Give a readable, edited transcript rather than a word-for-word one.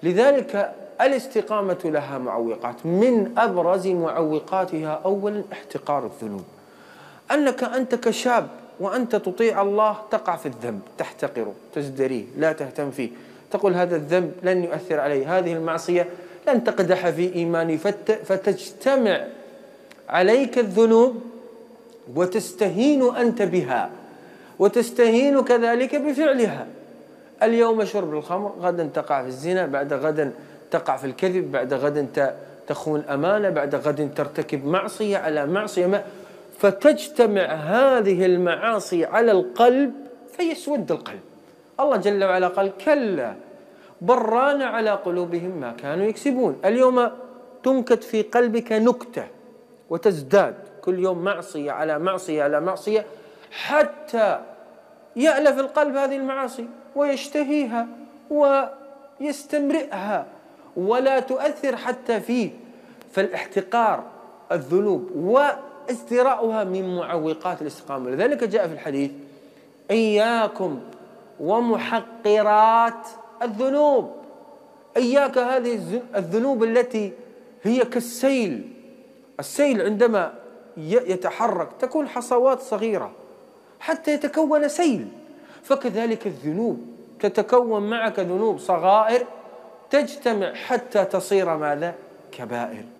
لذلك الاستقامة لها معوقات، من أبرز معوقاتها أولا احتقار الذنوب، أنك أنت كشاب وأنت تطيع الله تقع في الذنب، تحتقره، تزدريه، لا تهتم فيه، تقول هذا الذنب لن يؤثر علي، هذه المعصية لن تقدح في إيماني، فتجتمع عليك الذنوب وتستهين أنت بها، وتستهين كذلك بفعلها. اليوم شرب الخمر، غدا تقع في الزنا، بعد غدا تقع في الكذب، بعد غدا تخون أمانة، بعد غد ترتكب معصية على معصية، فتجتمع هذه المعاصي على القلب فيسود القلب. الله جل وعلا قال كلا بران على قلوبهم ما كانوا يكسبون. اليوم تنكت في قلبك نكتة وتزداد كل يوم معصية على معصية على معصية، حتى يألف القلب هذه المعاصي ويشتهيها ويستمرئها ولا تؤثر حتى فيه. فالاحتقار الذنوب وازدراؤها من معوقات الاستقامة. لذلك جاء في الحديث إياكم ومحقرات الذنوب، إياك هذه الذنوب التي هي كالسيل. السيل عندما يتحرك تكون حصوات صغيرة حتى يتكون سيل، فكذلك الذنوب تتكون معك ذنوب صغائر تجتمع حتى تصير ماذا؟ كبائر.